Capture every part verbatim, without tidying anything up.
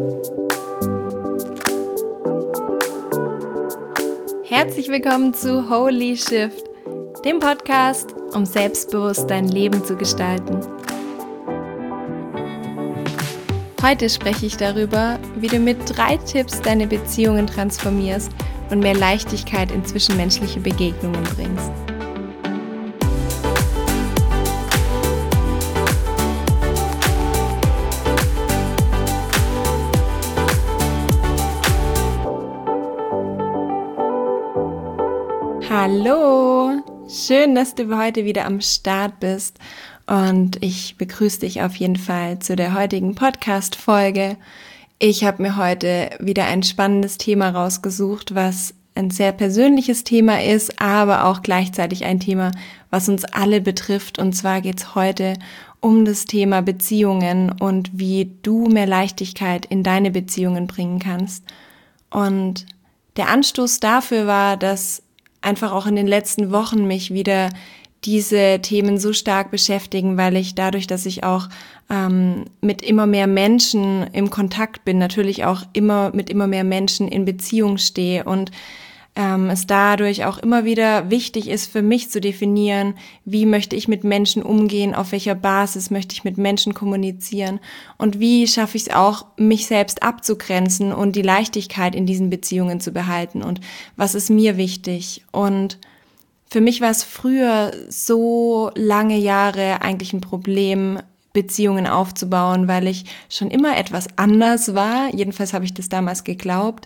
Herzlich willkommen zu Holy Shift, dem Podcast, um selbstbewusst dein Leben zu gestalten. Heute spreche ich darüber, wie du mit drei Tipps deine Beziehungen transformierst und mehr Leichtigkeit in zwischenmenschliche Begegnungen bringst. Hallo, schön, dass du heute wieder am Start bist und ich begrüße dich auf jeden Fall zu der heutigen Podcast-Folge. Ich habe mir heute wieder ein spannendes Thema rausgesucht, was ein sehr persönliches Thema ist, aber auch gleichzeitig ein Thema, was uns alle betrifft. Und zwar geht es heute um das Thema Beziehungen und wie du mehr Leichtigkeit in deine Beziehungen bringen kannst. Und der Anstoß dafür war, dass einfach auch in den letzten Wochen mich wieder diese Themen so stark beschäftigen, weil ich dadurch, dass ich auch ähm, mit immer mehr Menschen im Kontakt bin, natürlich auch immer mit immer mehr Menschen in Beziehung stehe und ähm, es dadurch auch immer wieder wichtig ist für mich zu definieren, wie möchte ich mit Menschen umgehen, auf welcher Basis möchte ich mit Menschen kommunizieren und wie schaffe ich es auch, mich selbst abzugrenzen und die Leichtigkeit in diesen Beziehungen zu behalten und was ist mir wichtig. Und für mich war es früher so lange Jahre eigentlich ein Problem, Beziehungen aufzubauen, weil ich schon immer etwas anders war, jedenfalls habe ich das damals geglaubt,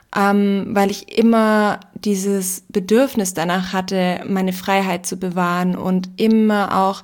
Ähm, weil ich immer dieses Bedürfnis danach hatte, meine Freiheit zu bewahren und immer auch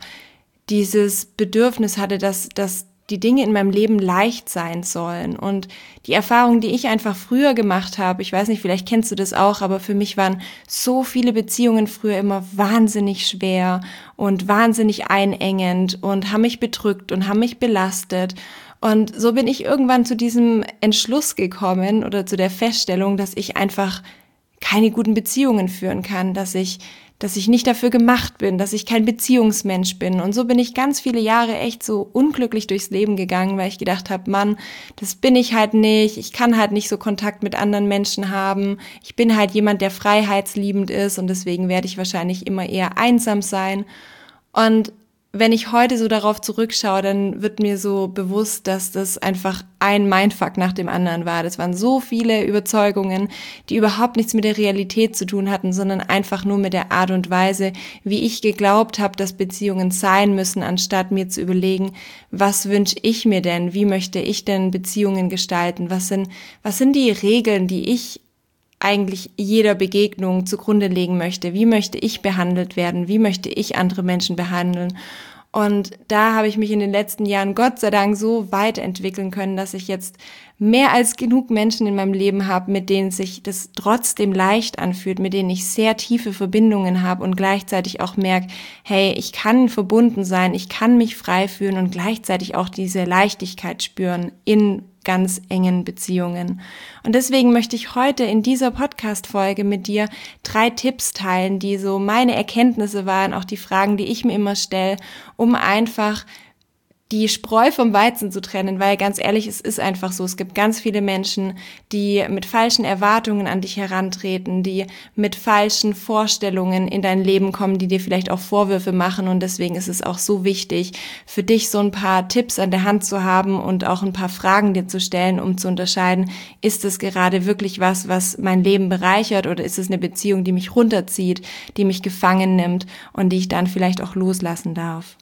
dieses Bedürfnis hatte, dass, dass die Dinge in meinem Leben leicht sein sollen. Und die Erfahrung, die ich einfach früher gemacht habe, ich weiß nicht, vielleicht kennst du das auch, aber für mich waren so viele Beziehungen früher immer wahnsinnig schwer und wahnsinnig einengend und haben mich bedrückt und haben mich belastet. Und so bin ich irgendwann zu diesem Entschluss gekommen oder zu der Feststellung, dass ich einfach keine guten Beziehungen führen kann, dass ich, dass ich nicht dafür gemacht bin, dass ich kein Beziehungsmensch bin. Und so bin ich ganz viele Jahre echt so unglücklich durchs Leben gegangen, weil ich gedacht habe, Mann, das bin ich halt nicht, ich kann halt nicht so Kontakt mit anderen Menschen haben, ich bin halt jemand, der freiheitsliebend ist und deswegen werde ich wahrscheinlich immer eher einsam sein. Und wenn ich heute so darauf zurückschaue, dann wird mir so bewusst, dass das einfach ein Mindfuck nach dem anderen war. Das waren so viele Überzeugungen, die überhaupt nichts mit der Realität zu tun hatten, sondern einfach nur mit der Art und Weise, wie ich geglaubt habe, dass Beziehungen sein müssen, anstatt mir zu überlegen, was wünsche ich mir denn? Wie möchte ich denn Beziehungen gestalten? Was sind, was sind die Regeln, die ich eigentlich jeder Begegnung zugrunde legen möchte. Wie möchte ich behandelt werden? Wie möchte ich andere Menschen behandeln? Und da habe ich mich in den letzten Jahren Gott sei Dank so weiterentwickeln können, dass ich jetzt mehr als genug Menschen in meinem Leben habe, mit denen sich das trotzdem leicht anfühlt, mit denen ich sehr tiefe Verbindungen habe und gleichzeitig auch merke, hey, ich kann verbunden sein, ich kann mich frei fühlen und gleichzeitig auch diese Leichtigkeit spüren in ganz engen Beziehungen. Und deswegen möchte ich heute in dieser Podcast-Folge mit dir drei Tipps teilen, die so meine Erkenntnisse waren, auch die Fragen, die ich mir immer stelle, um einfach die Spreu vom Weizen zu trennen, weil ganz ehrlich, es ist einfach so, es gibt ganz viele Menschen, die mit falschen Erwartungen an dich herantreten, die mit falschen Vorstellungen in dein Leben kommen, die dir vielleicht auch Vorwürfe machen und deswegen ist es auch so wichtig, für dich so ein paar Tipps an der Hand zu haben und auch ein paar Fragen dir zu stellen, um zu unterscheiden, ist es gerade wirklich was, was mein Leben bereichert oder ist es eine Beziehung, die mich runterzieht, die mich gefangen nimmt und die ich dann vielleicht auch loslassen darf.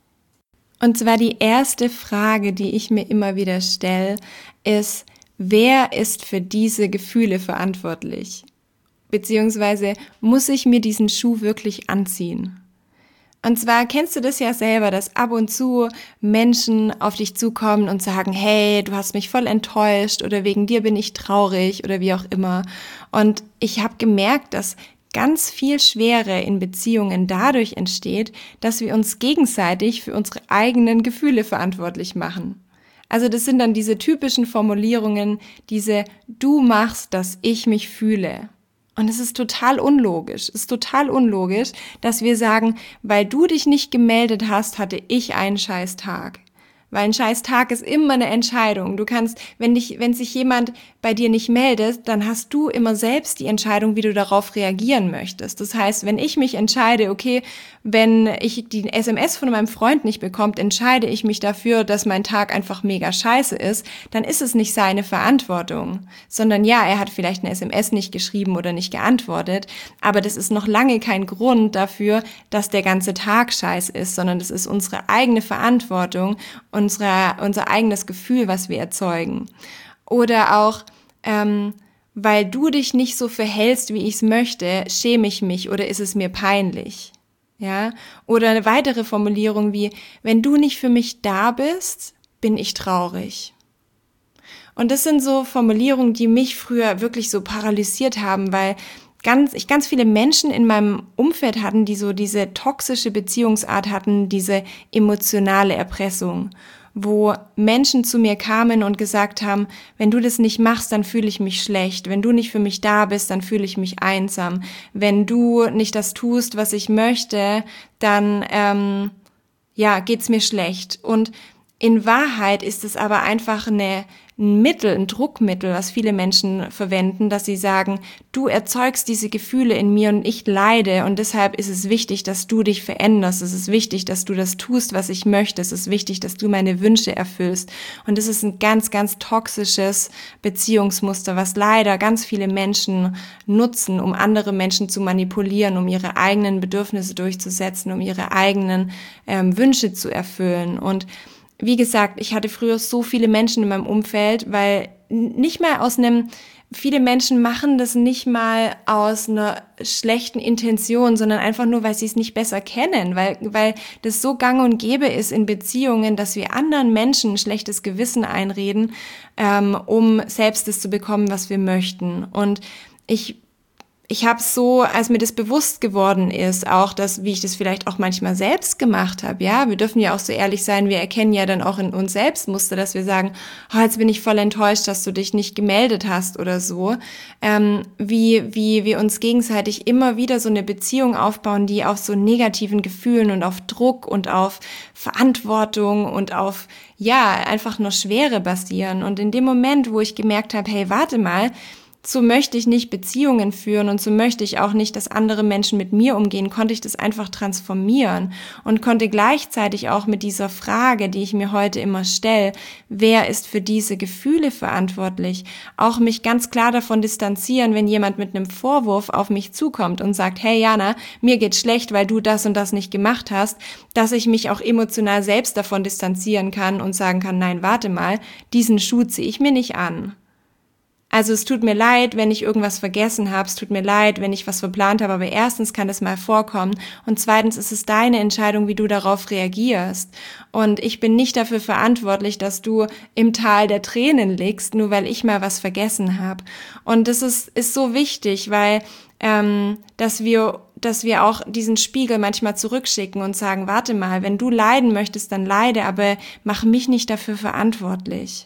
Und zwar die erste Frage, die ich mir immer wieder stelle, ist, wer ist für diese Gefühle verantwortlich? Beziehungsweise muss ich mir diesen Schuh wirklich anziehen? Und zwar kennst du das ja selber, dass ab und zu Menschen auf dich zukommen und sagen, hey, du hast mich voll enttäuscht oder wegen dir bin ich traurig oder wie auch immer. Und ich habe gemerkt, dass ganz viel Schwere in Beziehungen dadurch entsteht, dass wir uns gegenseitig für unsere eigenen Gefühle verantwortlich machen. Also das sind dann diese typischen Formulierungen, diese du machst, dass ich mich fühle. Und es ist total unlogisch, es ist total unlogisch, dass wir sagen, weil du dich nicht gemeldet hast, hatte ich einen scheiß Tag. weil ein scheiß Tag ist immer eine Entscheidung. Du kannst, wenn dich, wenn sich jemand bei dir nicht meldet, dann hast du immer selbst die Entscheidung, wie du darauf reagieren möchtest. Das heißt, wenn ich mich entscheide, okay, wenn ich die S M S von meinem Freund nicht bekomme, entscheide ich mich dafür, dass mein Tag einfach mega scheiße ist, dann ist es nicht seine Verantwortung, sondern ja, er hat vielleicht eine S M S nicht geschrieben oder nicht geantwortet, aber das ist noch lange kein Grund dafür, dass der ganze Tag scheiße ist, sondern das ist unsere eigene Verantwortung, unsere, unser eigenes Gefühl, was wir erzeugen. Oder auch, ähm, weil du dich nicht so verhältst, wie ich es möchte, schäme ich mich oder ist es mir peinlich. Ja? Oder eine weitere Formulierung wie, wenn du nicht für mich da bist, bin ich traurig. Und das sind so Formulierungen, die mich früher wirklich so paralysiert haben, weil ganz, ich ganz viele Menschen in meinem Umfeld hatten, die so diese toxische Beziehungsart hatten, diese emotionale Erpressung, wo Menschen zu mir kamen und gesagt haben, wenn du das nicht machst, dann fühle ich mich schlecht. Wenn du nicht für mich da bist, dann fühle ich mich einsam. Wenn du nicht das tust, was ich möchte, dann ähm, ja, geht's mir schlecht. Und in Wahrheit ist es aber einfach eine, ein Mittel, ein Druckmittel, was viele Menschen verwenden, dass sie sagen, du erzeugst diese Gefühle in mir und ich leide und deshalb ist es wichtig, dass du dich veränderst. Es ist wichtig, dass du das tust, was ich möchte. Es ist wichtig, dass du meine Wünsche erfüllst. Und das ist ein ganz, ganz toxisches Beziehungsmuster, was leider ganz viele Menschen nutzen, um andere Menschen zu manipulieren, um ihre eigenen Bedürfnisse durchzusetzen, um ihre eigenen ähm, Wünsche zu erfüllen. Und wie gesagt, ich hatte früher so viele Menschen in meinem Umfeld, weil nicht mal aus einem, viele Menschen machen das nicht mal aus einer schlechten Intention, sondern einfach nur, weil sie es nicht besser kennen, weil, weil das so gang und gäbe ist in Beziehungen, dass wir anderen Menschen ein schlechtes Gewissen einreden, ähm, um selbst das zu bekommen, was wir möchten. Und ich Ich habe so, als mir das bewusst geworden ist, auch das, wie ich das vielleicht auch manchmal selbst gemacht habe, ja, wir dürfen ja auch so ehrlich sein, wir erkennen ja dann auch in uns selbst Muster, dass wir sagen, oh, jetzt bin ich voll enttäuscht, dass du dich nicht gemeldet hast oder so, ähm, wie, wie wir uns gegenseitig immer wieder so eine Beziehung aufbauen, die auf so negativen Gefühlen und auf Druck und auf Verantwortung und auf, ja, einfach nur Schwere basieren. Und in dem Moment, wo ich gemerkt habe, hey, warte mal, so möchte ich nicht Beziehungen führen und so möchte ich auch nicht, dass andere Menschen mit mir umgehen, konnte ich das einfach transformieren und konnte gleichzeitig auch mit dieser Frage, die ich mir heute immer stelle, wer ist für diese Gefühle verantwortlich, auch mich ganz klar davon distanzieren, wenn jemand mit einem Vorwurf auf mich zukommt und sagt, hey Jana, mir geht's schlecht, weil du das und das nicht gemacht hast, dass ich mich auch emotional selbst davon distanzieren kann und sagen kann, nein, warte mal, diesen Schuh ziehe ich mir nicht an. Also es tut mir leid, wenn ich irgendwas vergessen habe, es tut mir leid, wenn ich was verplant habe, aber erstens kann das mal vorkommen und zweitens ist es deine Entscheidung, wie du darauf reagierst. Und ich bin nicht dafür verantwortlich, dass du im Tal der Tränen liegst, nur weil ich mal was vergessen habe. Und das ist, ist so wichtig, weil ähm, dass wir dass wir auch diesen Spiegel manchmal zurückschicken und sagen, warte mal, wenn du leiden möchtest, dann leide, aber mach mich nicht dafür verantwortlich.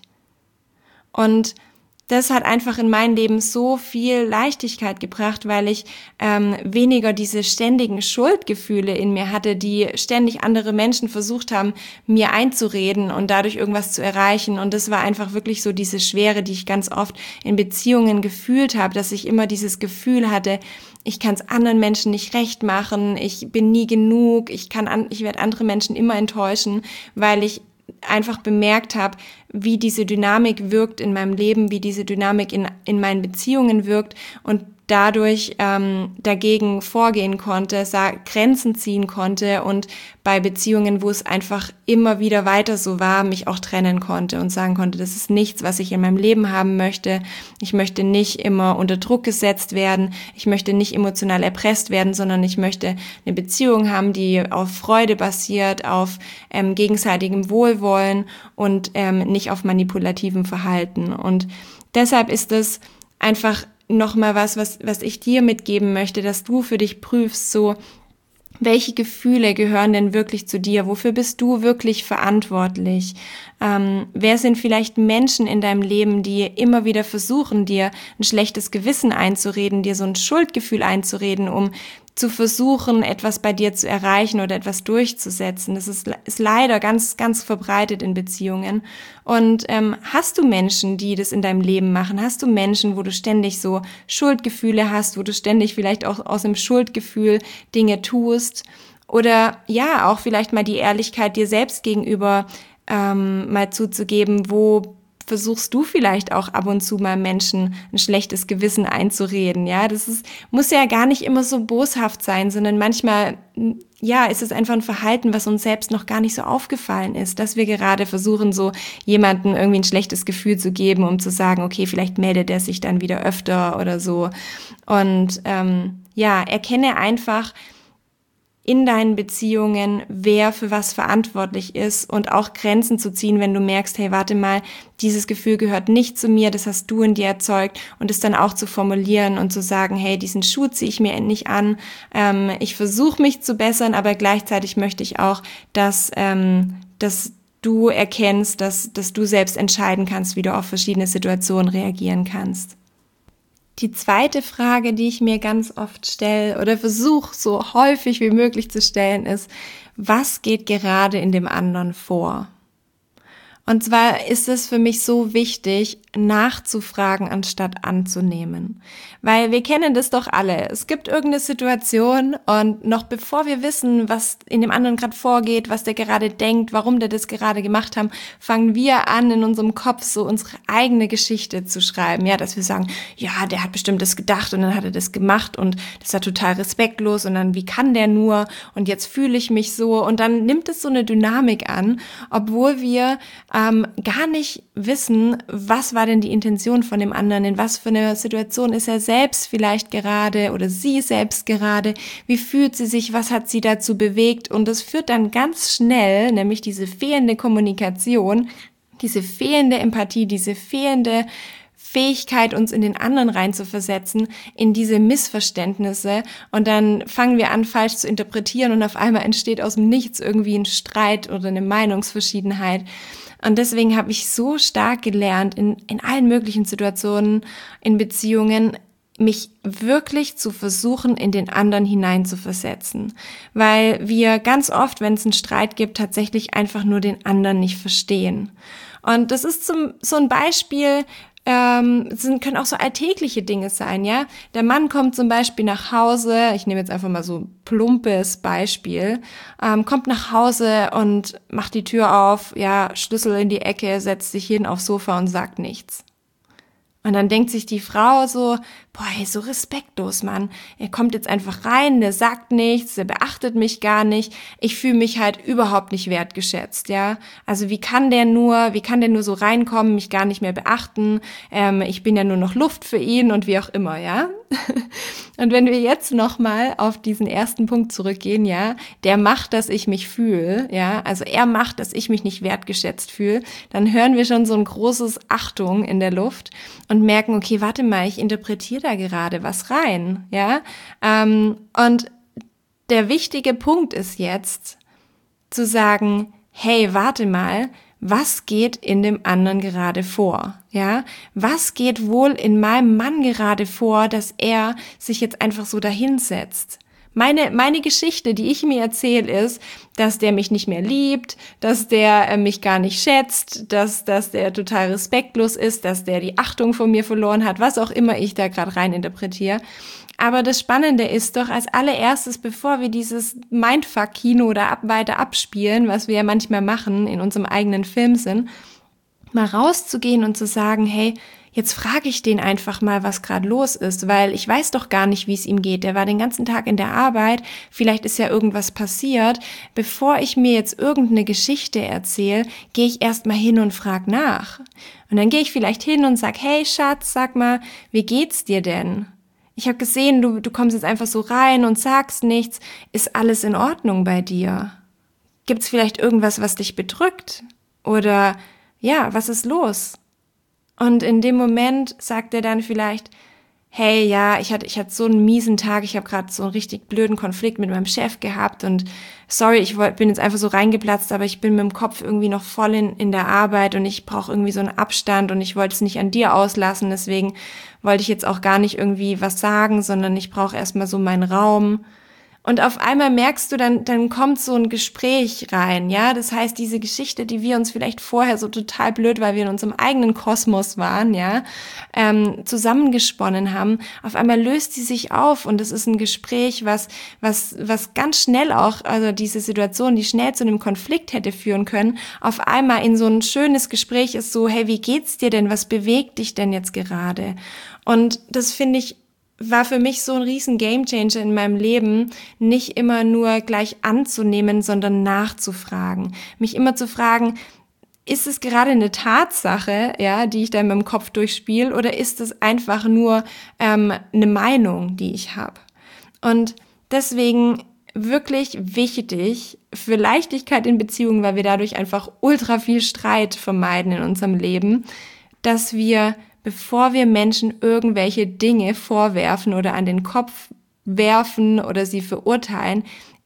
Und das hat einfach in mein Leben so viel Leichtigkeit gebracht, weil ich ähm, weniger diese ständigen Schuldgefühle in mir hatte, die ständig andere Menschen versucht haben, mir einzureden und dadurch irgendwas zu erreichen. Und das war einfach wirklich so diese Schwere, die ich ganz oft in Beziehungen gefühlt habe, dass ich immer dieses Gefühl hatte, ich kann es anderen Menschen nicht recht machen, ich bin nie genug, ich kann an, ich werde andere Menschen immer enttäuschen, weil ich einfach bemerkt habe, wie diese Dynamik wirkt in meinem Leben, wie diese Dynamik in, in meinen Beziehungen wirkt und dadurch ähm, dagegen vorgehen konnte, Grenzen ziehen konnte und bei Beziehungen, wo es einfach immer wieder weiter so war, mich auch trennen konnte und sagen konnte, das ist nichts, was ich in meinem Leben haben möchte. Ich möchte nicht immer unter Druck gesetzt werden. Ich möchte nicht emotional erpresst werden, sondern ich möchte eine Beziehung haben, die auf Freude basiert, auf ähm, gegenseitigem Wohlwollen und ähm, nicht auf manipulativem Verhalten. Und deshalb ist es einfach nochmal was, was, was ich dir mitgeben möchte, dass du für dich prüfst, so, welche Gefühle gehören denn wirklich zu dir? Wofür bist du wirklich verantwortlich? Ähm, wer sind vielleicht Menschen in deinem Leben, die immer wieder versuchen, dir ein schlechtes Gewissen einzureden, dir so ein Schuldgefühl einzureden, um zu versuchen, etwas bei dir zu erreichen oder etwas durchzusetzen. Das ist, ist leider ganz, ganz verbreitet in Beziehungen. Und ähm, hast du Menschen, die das in deinem Leben machen? Hast du Menschen, wo du ständig so Schuldgefühle hast, wo du ständig vielleicht auch aus dem Schuldgefühl Dinge tust? Oder ja, auch vielleicht mal die Ehrlichkeit dir selbst gegenüber ähm, mal zuzugeben, wo versuchst du vielleicht auch ab und zu mal Menschen ein schlechtes Gewissen einzureden, ja, das ist, muss ja gar nicht immer so boshaft sein, sondern manchmal, ja, ist es einfach ein Verhalten, was uns selbst noch gar nicht so aufgefallen ist, dass wir gerade versuchen, so jemandem irgendwie ein schlechtes Gefühl zu geben, um zu sagen, okay, vielleicht meldet er sich dann wieder öfter oder so. Und ähm, ja, erkenne einfach in deinen Beziehungen, wer für was verantwortlich ist und auch Grenzen zu ziehen, wenn du merkst, hey, warte mal, dieses Gefühl gehört nicht zu mir, das hast du in dir erzeugt, und es dann auch zu formulieren und zu sagen, hey, diesen Schuh ziehe ich mir nicht an, ähm, ich versuche mich zu bessern, aber gleichzeitig möchte ich auch, dass, ähm, dass du erkennst, dass, dass du selbst entscheiden kannst, wie du auf verschiedene Situationen reagieren kannst. Die zweite Frage, die ich mir ganz oft stelle oder versuche so häufig wie möglich zu stellen, ist, was geht gerade in dem anderen vor? Und zwar ist es für mich so wichtig, nachzufragen, anstatt anzunehmen. Weil wir kennen das doch alle. Es gibt irgendeine Situation und noch bevor wir wissen, was in dem anderen gerade vorgeht, was der gerade denkt, warum der das gerade gemacht haben, fangen wir an, in unserem Kopf so unsere eigene Geschichte zu schreiben. Ja, dass wir sagen, ja, der hat bestimmt das gedacht und dann hat er das gemacht und das war total respektlos und dann, wie kann der nur? Und jetzt fühle ich mich so. Und dann nimmt es so eine Dynamik an, obwohl wir ähm, gar nicht wissen, was war denn die Intention von dem anderen, in was für eine Situation ist er selbst vielleicht gerade oder sie selbst gerade, wie fühlt sie sich, was hat sie dazu bewegt, und das führt dann ganz schnell, nämlich diese fehlende Kommunikation, diese fehlende Empathie, diese fehlende Fähigkeit, uns in den anderen reinzuversetzen, in diese Missverständnisse, und dann fangen wir an, falsch zu interpretieren und auf einmal entsteht aus dem Nichts irgendwie ein Streit oder eine Meinungsverschiedenheit. Und deswegen habe ich so stark gelernt, in, in allen möglichen Situationen, in Beziehungen, mich wirklich zu versuchen, in den anderen hineinzuversetzen. Weil wir ganz oft, wenn es einen Streit gibt, tatsächlich einfach nur den anderen nicht verstehen. Und das ist zum, so ein Beispiel, Ähm, es sind, können auch so alltägliche Dinge sein, ja. Der Mann kommt zum Beispiel nach Hause, ich nehme jetzt einfach mal so ein plumpes Beispiel, ähm, kommt nach Hause und macht die Tür auf, ja, Schlüssel in die Ecke, setzt sich hin aufs Sofa und sagt nichts. Und dann denkt sich die Frau so, boah, ey, so respektlos, Mann. Er kommt jetzt einfach rein, der sagt nichts, der beachtet mich gar nicht. Ich fühle mich halt überhaupt nicht wertgeschätzt, ja. Also wie kann der nur, wie kann der nur so reinkommen, mich gar nicht mehr beachten? Ähm, ich bin ja nur noch Luft für ihn und wie auch immer, ja. Und wenn wir jetzt nochmal auf diesen ersten Punkt zurückgehen, ja, der macht, dass ich mich fühle, ja, also er macht, dass ich mich nicht wertgeschätzt fühle, dann hören wir schon so ein großes Achtung in der Luft und merken, okay, warte mal, ich interpretiere da gerade was rein, ja, ähm, und der wichtige Punkt ist jetzt, zu sagen, hey, warte mal, was geht in dem anderen gerade vor, ja? Was geht wohl in meinem Mann gerade vor, dass er sich jetzt einfach so dahinsetzt? Meine, meine Geschichte, die ich mir erzähle, ist, dass der mich nicht mehr liebt, dass der äh, mich gar nicht schätzt, dass, dass der total respektlos ist, dass der die Achtung von mir verloren hat, was auch immer ich da gerade rein interpretiere. Aber das Spannende ist doch als allererstes, bevor wir dieses Mindfuck-Kino oder ab, weiter abspielen, was wir ja manchmal machen in unserem eigenen Film sind, mal rauszugehen und zu sagen, hey, jetzt frage ich den einfach mal, was gerade los ist, weil ich weiß doch gar nicht, wie es ihm geht. Der war den ganzen Tag in der Arbeit, vielleicht ist ja irgendwas passiert. Bevor ich mir jetzt irgendeine Geschichte erzähle, gehe ich erst mal hin und frage nach. Und dann gehe ich vielleicht hin und sag, hey Schatz, sag mal, wie geht's dir denn? Ich habe gesehen, du, du kommst jetzt einfach so rein und sagst nichts. Ist alles in Ordnung bei dir? Gibt's vielleicht irgendwas, was dich bedrückt? Oder ja, was ist los? Und in dem Moment sagt er dann vielleicht, hey, ja, ich hatte ich hatte so einen miesen Tag, ich habe gerade so einen richtig blöden Konflikt mit meinem Chef gehabt und sorry, ich wollt, bin jetzt einfach so reingeplatzt, aber ich bin mit dem Kopf irgendwie noch voll in, in der Arbeit und ich brauche irgendwie so einen Abstand und ich wollte es nicht an dir auslassen, deswegen wollte ich jetzt auch gar nicht irgendwie was sagen, sondern ich brauche erstmal so meinen Raum. Und auf einmal merkst du, dann, dann kommt so ein Gespräch rein, ja. Das heißt, diese Geschichte, die wir uns vielleicht vorher so total blöd, weil wir in unserem eigenen Kosmos waren, ja, ähm, zusammengesponnen haben, auf einmal löst sie sich auf und es ist ein Gespräch, was, was, was ganz schnell auch, also diese Situation, die schnell zu einem Konflikt hätte führen können, auf einmal in so ein schönes Gespräch ist so, hey, wie geht's dir denn? Was bewegt dich denn jetzt gerade? Und das finde ich, war für mich so ein riesen Gamechanger in meinem Leben, nicht immer nur gleich anzunehmen, sondern nachzufragen. Mich immer zu fragen, ist es gerade eine Tatsache, ja, die ich da in meinem Kopf durchspiele, oder ist es einfach nur ähm, eine Meinung, die ich habe? Und deswegen wirklich wichtig für Leichtigkeit in Beziehungen, weil wir dadurch einfach ultra viel Streit vermeiden in unserem Leben, dass wir, bevor wir Menschen irgendwelche Dinge vorwerfen oder an den Kopf werfen oder sie verurteilen,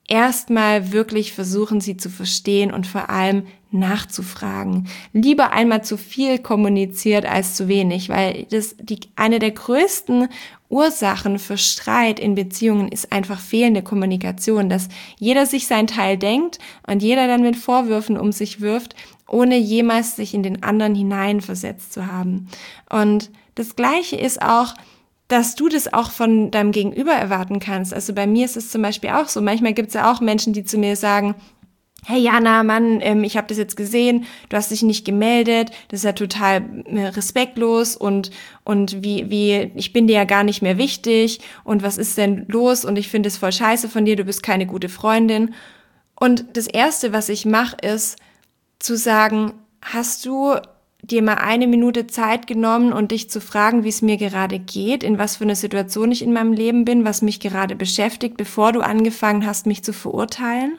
erstmal wirklich versuchen, sie zu verstehen und vor allem nachzufragen. Lieber einmal zu viel kommuniziert als zu wenig, weil das die eine der größten Ursachen für Streit in Beziehungen ist einfach fehlende Kommunikation, dass jeder sich sein Teil denkt und jeder dann mit Vorwürfen um sich wirft, ohne jemals sich in den anderen hineinversetzt zu haben. Und das Gleiche ist auch, dass du das auch von deinem Gegenüber erwarten kannst. Also bei mir ist es zum Beispiel auch so. Manchmal gibt es ja auch Menschen, die zu mir sagen, hey Jana, Mann, ähm, ich habe das jetzt gesehen, du hast dich nicht gemeldet, das ist ja total äh, respektlos und und wie wie ich bin dir ja gar nicht mehr wichtig und was ist denn los und ich finde es voll scheiße von dir, du bist keine gute Freundin. Und das Erste, was ich mache, ist zu sagen, hast du dir mal eine Minute Zeit genommen und dich zu fragen, wie es mir gerade geht, in was für eine Situation ich in meinem Leben bin, was mich gerade beschäftigt, bevor du angefangen hast, mich zu verurteilen?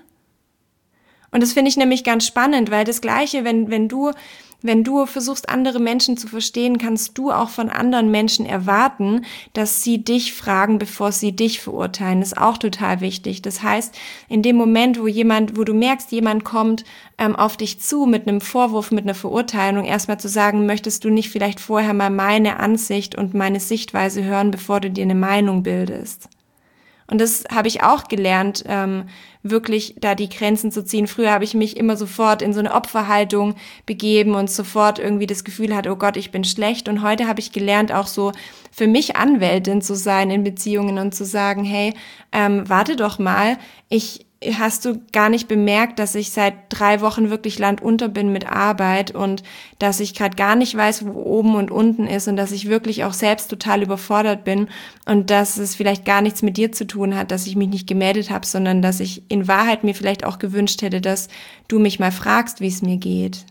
Und das finde ich nämlich ganz spannend, weil das Gleiche, wenn, wenn du, wenn du versuchst, andere Menschen zu verstehen, kannst du auch von anderen Menschen erwarten, dass sie dich fragen, bevor sie dich verurteilen. Das ist auch total wichtig. Das heißt, in dem Moment, wo jemand, wo du merkst, jemand kommt ähm, auf dich zu mit einem Vorwurf, mit einer Verurteilung, erstmal zu sagen, möchtest du nicht vielleicht vorher mal meine Ansicht und meine Sichtweise hören, bevor du dir eine Meinung bildest? Und das habe ich auch gelernt, ähm, wirklich da die Grenzen zu ziehen. Früher habe ich mich immer sofort in so eine Opferhaltung begeben und sofort irgendwie das Gefühl hatte, oh Gott, ich bin schlecht. Und heute habe ich gelernt, auch so für mich Anwältin zu sein in Beziehungen und zu sagen, hey, ähm, warte doch mal, ich hast du gar nicht bemerkt, dass ich seit drei Wochen wirklich landunter bin mit Arbeit und dass ich gerade gar nicht weiß, wo oben und unten ist und dass ich wirklich auch selbst total überfordert bin und dass es vielleicht gar nichts mit dir zu tun hat, dass ich mich nicht gemeldet habe, sondern dass ich in Wahrheit mir vielleicht auch gewünscht hätte, dass du mich mal fragst, wie es mir geht.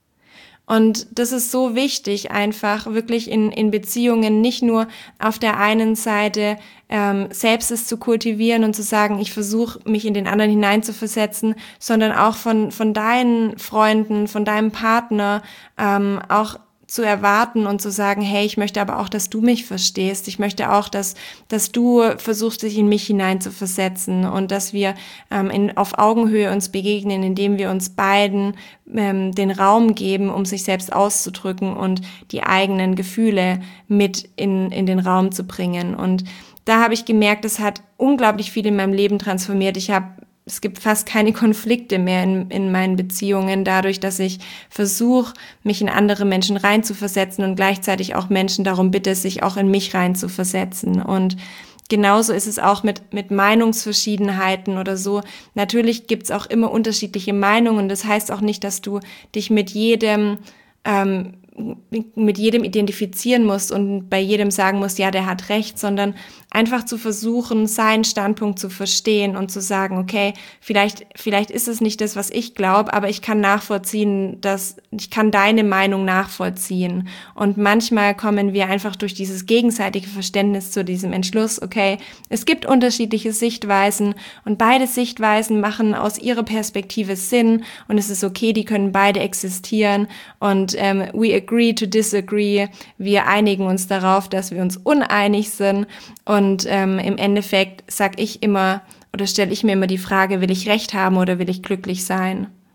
Und das ist so wichtig, einfach wirklich in, in Beziehungen nicht nur auf der einen Seite ähm, selbst es zu kultivieren und zu sagen, ich versuche mich in den anderen hineinzuversetzen, sondern auch von, von deinen Freunden, von deinem Partner ähm, auch zu erwarten und zu sagen, hey, ich möchte aber auch, dass du mich verstehst. Ich möchte auch, dass dass du versuchst, dich in mich hineinzuversetzen und dass wir ähm, in, auf Augenhöhe uns begegnen, indem wir uns beiden ähm, den Raum geben, um sich selbst auszudrücken und die eigenen Gefühle mit in in den Raum zu bringen. Und da habe ich gemerkt, das hat unglaublich viel in meinem Leben transformiert. Ich habe Es gibt fast keine Konflikte mehr in, in meinen Beziehungen, dadurch, dass ich versuche, mich in andere Menschen reinzuversetzen und gleichzeitig auch Menschen darum bitte, sich auch in mich reinzuversetzen. Und genauso ist es auch mit, mit Meinungsverschiedenheiten oder so. Natürlich gibt's auch immer unterschiedliche Meinungen. Das heißt auch nicht, dass du dich mit jedem ähm, mit jedem identifizieren musst und bei jedem sagen musst, ja, der hat recht, sondern einfach zu versuchen, seinen Standpunkt zu verstehen und zu sagen, okay, vielleicht vielleicht ist es nicht das, was ich glaube, aber ich kann nachvollziehen, dass ich kann deine Meinung nachvollziehen. Und manchmal kommen wir einfach durch dieses gegenseitige Verständnis zu diesem Entschluss, okay, es gibt unterschiedliche Sichtweisen und beide Sichtweisen machen aus ihrer Perspektive Sinn und es ist okay, die können beide existieren und ähm, we agree to disagree. Wir einigen uns darauf, dass wir uns uneinig sind und ähm, im Endeffekt sag ich immer oder stelle ich mir immer die Frage, will ich Recht haben oder will ich glücklich sein?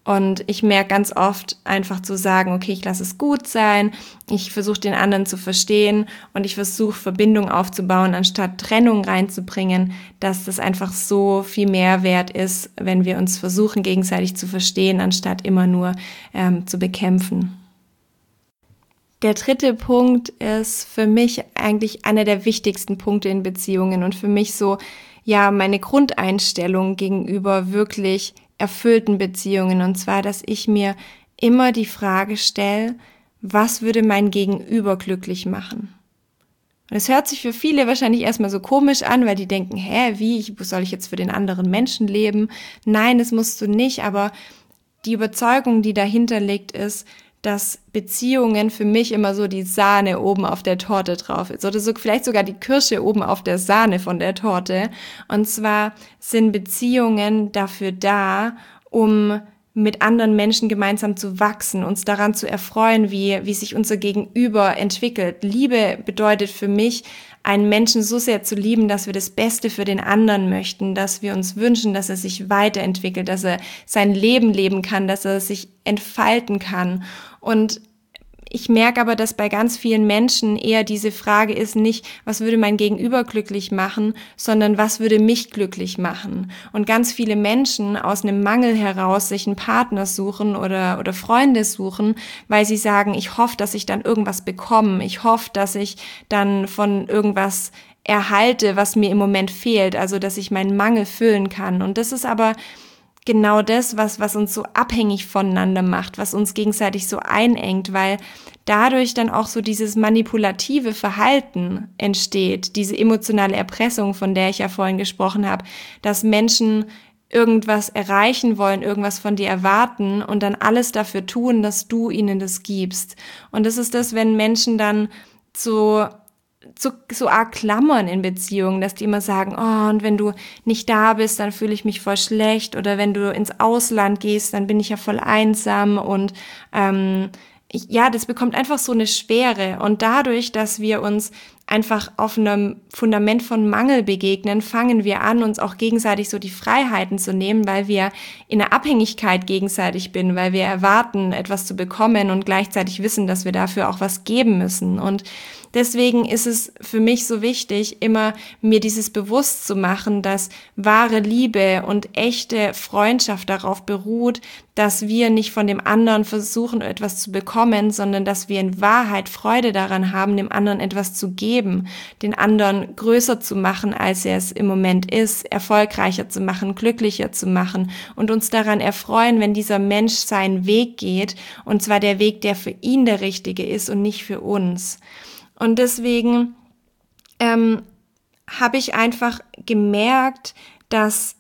Und ich merke ganz oft einfach zu sagen, okay, ich lasse es gut sein, ich versuche den anderen zu verstehen und ich versuche Verbindung aufzubauen, anstatt Trennung reinzubringen, dass das einfach so viel mehr wert ist, wenn wir uns versuchen, gegenseitig zu verstehen, anstatt immer nur ähm, zu bekämpfen. Der dritte Punkt ist für mich eigentlich einer der wichtigsten Punkte in Beziehungen und für mich so, ja, meine Grundeinstellung gegenüber wirklich erfüllten Beziehungen. Und zwar, dass ich mir immer die Frage stelle, was würde mein Gegenüber glücklich machen? Und es hört sich für viele wahrscheinlich erstmal so komisch an, weil die denken, hä, wie, ich, soll ich jetzt für den anderen Menschen leben? Nein, das musst du nicht, aber die Überzeugung, die dahinter liegt, ist, dass Beziehungen für mich immer so die Sahne oben auf der Torte drauf ist oder so vielleicht sogar die Kirsche oben auf der Sahne von der Torte. Und zwar sind Beziehungen dafür da, um mit anderen Menschen gemeinsam zu wachsen, uns daran zu erfreuen, wie, wie sich unser Gegenüber entwickelt. Liebe bedeutet für mich, einen Menschen so sehr zu lieben, dass wir das Beste für den anderen möchten, dass wir uns wünschen, dass er sich weiterentwickelt, dass er sein Leben leben kann, dass er sich entfalten kann. Und ich merke aber, dass bei ganz vielen Menschen eher diese Frage ist nicht, was würde mein Gegenüber glücklich machen, sondern was würde mich glücklich machen. Und ganz viele Menschen aus einem Mangel heraus sich einen Partner suchen oder, oder Freunde suchen, weil sie sagen, ich hoffe, dass ich dann irgendwas bekomme. Ich hoffe, dass ich dann von irgendwas erhalte, was mir im Moment fehlt. Also, dass ich meinen Mangel füllen kann. Und das ist aber genau das, was, was uns so abhängig voneinander macht, was uns gegenseitig so einengt, weil dadurch dann auch so dieses manipulative Verhalten entsteht, diese emotionale Erpressung, von der ich ja vorhin gesprochen habe, dass Menschen irgendwas erreichen wollen, irgendwas von dir erwarten und dann alles dafür tun, dass du ihnen das gibst. Und das ist das, wenn Menschen dann so So, so arg klammern in Beziehungen, dass die immer sagen, oh, und wenn du nicht da bist, dann fühle ich mich voll schlecht, oder wenn du ins Ausland gehst, dann bin ich ja voll einsam und ähm, ich, ja, das bekommt einfach so eine Schwere, und dadurch, dass wir uns einfach auf einem Fundament von Mangel begegnen, fangen wir an, uns auch gegenseitig so die Freiheiten zu nehmen, weil wir in der Abhängigkeit gegenseitig bin, weil wir erwarten, etwas zu bekommen und gleichzeitig wissen, dass wir dafür auch was geben müssen. Und deswegen ist es für mich so wichtig, immer mir dieses bewusst zu machen, dass wahre Liebe und echte Freundschaft darauf beruht, dass wir nicht von dem anderen versuchen, etwas zu bekommen, sondern dass wir in Wahrheit Freude daran haben, dem anderen etwas zu geben, den anderen größer zu machen, als er es im Moment ist, erfolgreicher zu machen, glücklicher zu machen und uns daran erfreuen, wenn dieser Mensch seinen Weg geht, und zwar der Weg, der für ihn der richtige ist und nicht für uns. Und deswegen ähm, habe ich einfach gemerkt, dass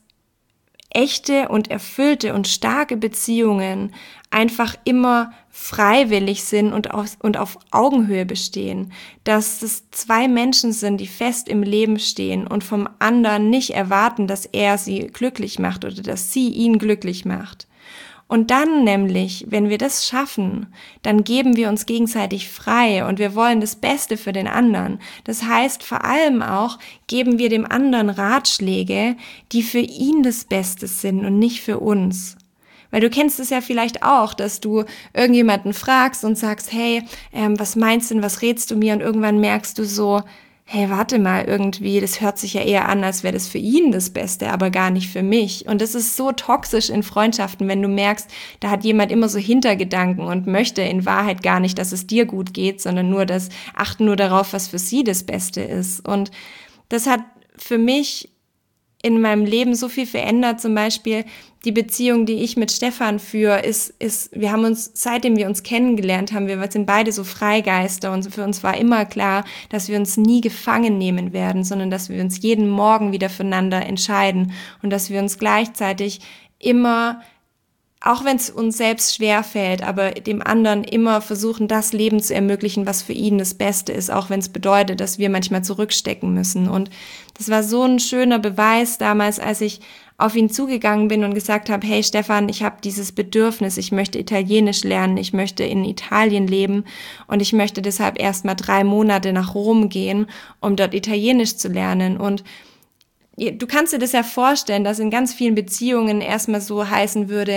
echte und erfüllte und starke Beziehungen einfach immer freiwillig sind und auf, und auf Augenhöhe bestehen. Dass es zwei Menschen sind, die fest im Leben stehen und vom anderen nicht erwarten, dass er sie glücklich macht oder dass sie ihn glücklich macht. Und dann nämlich, wenn wir das schaffen, dann geben wir uns gegenseitig frei und wir wollen das Beste für den anderen. Das heißt, vor allem auch geben wir dem anderen Ratschläge, die für ihn das Beste sind und nicht für uns. Weil du kennst es ja vielleicht auch, dass du irgendjemanden fragst und sagst, hey, ähm, was meinst du denn, was rätst du mir? Und irgendwann merkst du so, hey, warte mal, irgendwie, das hört sich ja eher an, als wäre das für ihn das Beste, aber gar nicht für mich. Und das ist so toxisch in Freundschaften, wenn du merkst, da hat jemand immer so Hintergedanken und möchte in Wahrheit gar nicht, dass es dir gut geht, sondern nur das, achten nur darauf, was für sie das Beste ist. Und das hat für mich in meinem Leben so viel verändert. Zum Beispiel die Beziehung, die ich mit Stefan führe, ist, ist, wir haben uns, seitdem wir uns kennengelernt haben, wir sind beide so Freigeister, und für uns war immer klar, dass wir uns nie gefangen nehmen werden, sondern dass wir uns jeden Morgen wieder füreinander entscheiden und dass wir uns gleichzeitig immer, auch wenn es uns selbst schwer fällt, aber dem anderen immer versuchen, das Leben zu ermöglichen, was für ihn das Beste ist, auch wenn es bedeutet, dass wir manchmal zurückstecken müssen. Und das war so ein schöner Beweis damals, als ich auf ihn zugegangen bin und gesagt habe, hey Stefan, ich habe dieses Bedürfnis, ich möchte Italienisch lernen, ich möchte in Italien leben und ich möchte deshalb erst mal drei Monate nach Rom gehen, um dort Italienisch zu lernen. Und du kannst dir das ja vorstellen, dass in ganz vielen Beziehungen erstmal so heißen würde,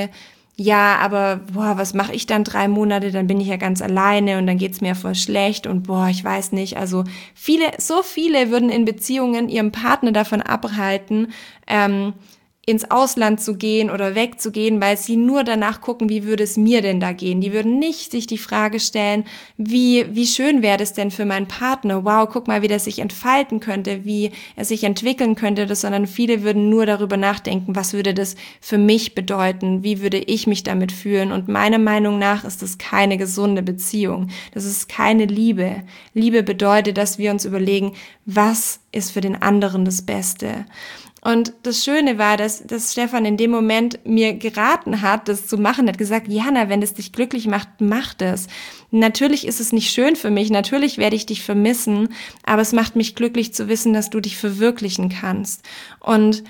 ja, aber boah, was mache ich dann drei Monate? Dann bin ich ja ganz alleine und dann geht's mir voll schlecht und boah, ich weiß nicht. Also viele, so viele würden in Beziehungen ihrem Partner davon abhalten, ähm, ins Ausland zu gehen oder wegzugehen, weil sie nur danach gucken, wie würde es mir denn da gehen. Die würden nicht sich die Frage stellen, wie wie schön wäre das denn für meinen Partner? Wow, guck mal, wie der sich entfalten könnte, wie er sich entwickeln könnte, sondern viele würden nur darüber nachdenken, was würde das für mich bedeuten? Wie würde ich mich damit fühlen? Und meiner Meinung nach ist das keine gesunde Beziehung. Das ist keine Liebe. Liebe bedeutet, dass wir uns überlegen, was ist für den anderen das Beste? Und das Schöne war, dass, dass Stefan in dem Moment mir geraten hat, das zu machen. Er hat gesagt, Jana, wenn es dich glücklich macht, mach das. Natürlich ist es nicht schön für mich, natürlich werde ich dich vermissen, aber es macht mich glücklich zu wissen, dass du dich verwirklichen kannst. Und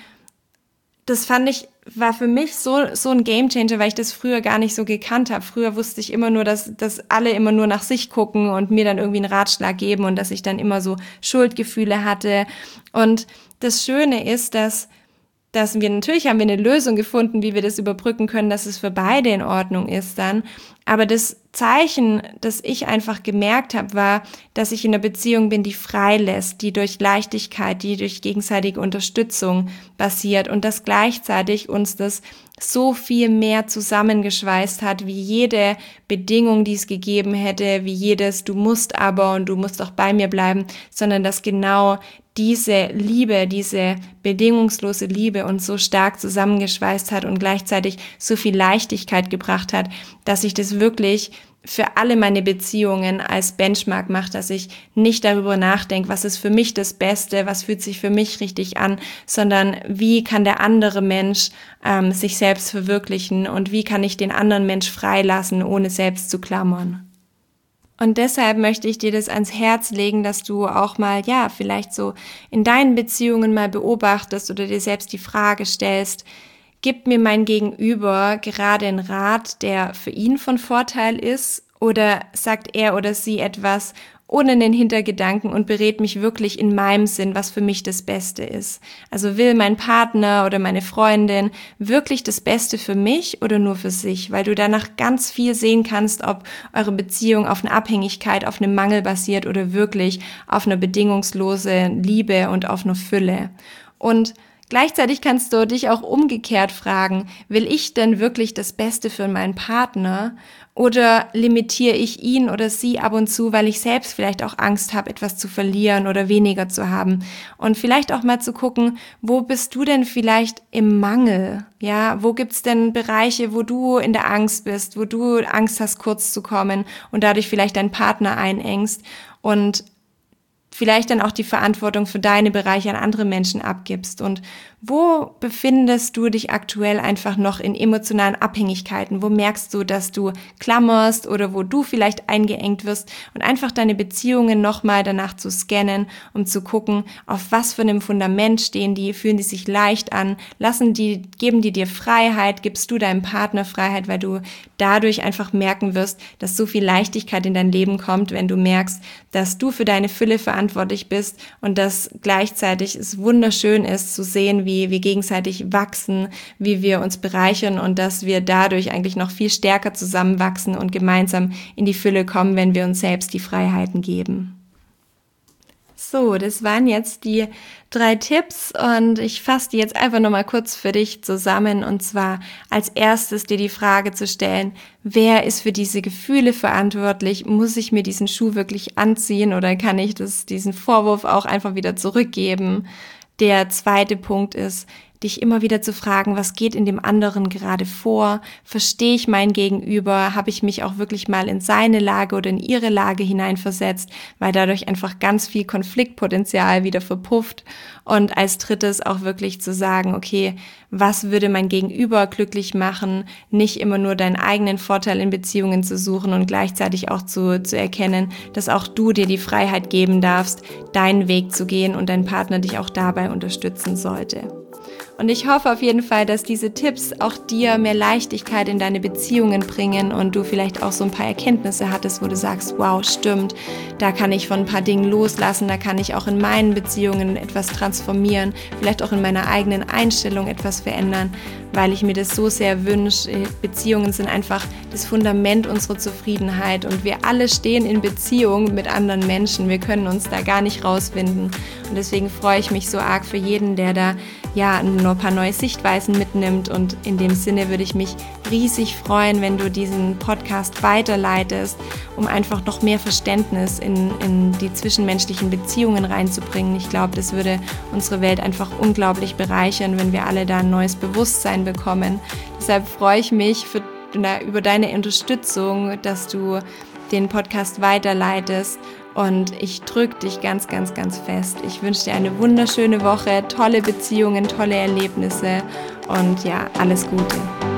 das fand ich, war für mich so so ein Gamechanger, weil ich das früher gar nicht so gekannt habe. Früher wusste ich immer nur, dass, dass alle immer nur nach sich gucken und mir dann irgendwie einen Ratschlag geben und dass ich dann immer so Schuldgefühle hatte. Und das Schöne ist, dass, dass wir, natürlich haben wir eine Lösung gefunden, wie wir das überbrücken können, dass es für beide in Ordnung ist dann. Aber das Zeichen, das ich einfach gemerkt habe, war, dass ich in einer Beziehung bin, die frei lässt, die durch Leichtigkeit, die durch gegenseitige Unterstützung basiert und dass gleichzeitig uns das so viel mehr zusammengeschweißt hat, wie jede Bedingung, die es gegeben hätte, wie jedes du musst aber und du musst auch bei mir bleiben, sondern dass genau diese Liebe, diese bedingungslose Liebe uns so stark zusammengeschweißt hat und gleichzeitig so viel Leichtigkeit gebracht hat, dass ich das wirklich für alle meine Beziehungen als Benchmark mache, dass ich nicht darüber nachdenke, was ist für mich das Beste, was fühlt sich für mich richtig an, sondern wie kann der andere Mensch ähm, sich selbst verwirklichen und wie kann ich den anderen Mensch freilassen, ohne selbst zu klammern. Und deshalb möchte ich dir das ans Herz legen, dass du auch mal, ja, vielleicht so in deinen Beziehungen mal beobachtest oder dir selbst die Frage stellst, gibt mir mein Gegenüber gerade einen Rat, der für ihn von Vorteil ist, oder sagt er oder sie etwas ohne den Hintergedanken und berät mich wirklich in meinem Sinn, was für mich das Beste ist. Also will mein Partner oder meine Freundin wirklich das Beste für mich oder nur für sich, weil du danach ganz viel sehen kannst, ob eure Beziehung auf eine Abhängigkeit, auf einem Mangel basiert oder wirklich auf einer bedingungslosen Liebe und auf einer Fülle. Und gleichzeitig kannst du dich auch umgekehrt fragen, will ich denn wirklich das Beste für meinen Partner oder limitiere ich ihn oder sie ab und zu, weil ich selbst vielleicht auch Angst habe, etwas zu verlieren oder weniger zu haben? Und vielleicht auch mal zu gucken, wo bist du denn vielleicht im Mangel? Ja, wo gibt's denn Bereiche, wo du in der Angst bist, wo du Angst hast, kurz zu kommen und dadurch vielleicht deinen Partner einengst und vielleicht dann auch die Verantwortung für deine Bereiche an andere Menschen abgibst. Und wo befindest du dich aktuell einfach noch in emotionalen Abhängigkeiten? Wo merkst du, dass du klammerst oder wo du vielleicht eingeengt wirst? Und einfach deine Beziehungen nochmal danach zu scannen, um zu gucken, auf was für einem Fundament stehen die, fühlen die sich leicht an, lassen die, geben die dir Freiheit, gibst du deinem Partner Freiheit, weil du dadurch einfach merken wirst, dass so viel Leichtigkeit in dein Leben kommt, wenn du merkst, dass du für deine Fülle verantwortlich bist und dass gleichzeitig es wunderschön ist zu sehen, wie wir gegenseitig wachsen, wie wir uns bereichern und dass wir dadurch eigentlich noch viel stärker zusammenwachsen und gemeinsam in die Fülle kommen, wenn wir uns selbst die Freiheiten geben. So, das waren jetzt die drei Tipps und ich fasse die jetzt einfach nochmal kurz für dich zusammen und zwar als erstes dir die Frage zu stellen, wer ist für diese Gefühle verantwortlich? Muss ich mir diesen Schuh wirklich anziehen oder kann ich das, diesen Vorwurf auch einfach wieder zurückgeben? Der zweite Punkt ist, dich immer wieder zu fragen, was geht in dem anderen gerade vor? Verstehe ich mein Gegenüber? Habe ich mich auch wirklich mal in seine Lage oder in ihre Lage hineinversetzt? Weil dadurch einfach ganz viel Konfliktpotenzial wieder verpufft. Und als drittes auch wirklich zu sagen, okay, was würde mein Gegenüber glücklich machen? Nicht immer nur deinen eigenen Vorteil in Beziehungen zu suchen und gleichzeitig auch zu, zu erkennen, dass auch du dir die Freiheit geben darfst, deinen Weg zu gehen und dein Partner dich auch dabei unterstützen sollte. Und ich hoffe auf jeden Fall, dass diese Tipps auch dir mehr Leichtigkeit in deine Beziehungen bringen und du vielleicht auch so ein paar Erkenntnisse hattest, wo du sagst, wow, stimmt, da kann ich von ein paar Dingen loslassen, da kann ich auch in meinen Beziehungen etwas transformieren, vielleicht auch in meiner eigenen Einstellung etwas verändern, weil ich mir das so sehr wünsche. Beziehungen sind einfach das Fundament unserer Zufriedenheit und wir alle stehen in Beziehung mit anderen Menschen. Wir können uns da gar nicht rauswinden und deswegen freue ich mich so arg für jeden, der da ja nur ein paar neue Sichtweisen mitnimmt und in dem Sinne würde ich mich riesig freuen, wenn du diesen Podcast weiterleitest, um einfach noch mehr Verständnis in, in die zwischenmenschlichen Beziehungen reinzubringen. Ich glaube, das würde unsere Welt einfach unglaublich bereichern, wenn wir alle da ein neues Bewusstsein bekommen. Deshalb freue ich mich für, na, über deine Unterstützung, dass du den Podcast weiterleitest und ich drücke dich ganz, ganz, ganz fest. Ich wünsche dir eine wunderschöne Woche, tolle Beziehungen, tolle Erlebnisse und ja, alles Gute.